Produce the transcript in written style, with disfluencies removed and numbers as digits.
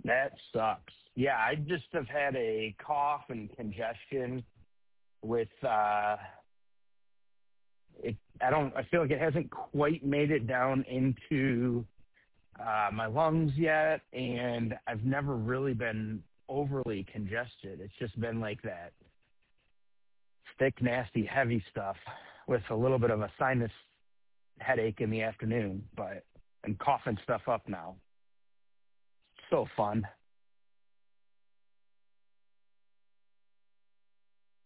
That sucks. Yeah, I just have had a cough and congestion with it. I feel like it hasn't quite made it down into my lungs yet, and I've never really been overly congested. It's just been like that thick, nasty, heavy stuff with a little bit of a sinus headache in the afternoon, but I'm coughing stuff up now. So fun.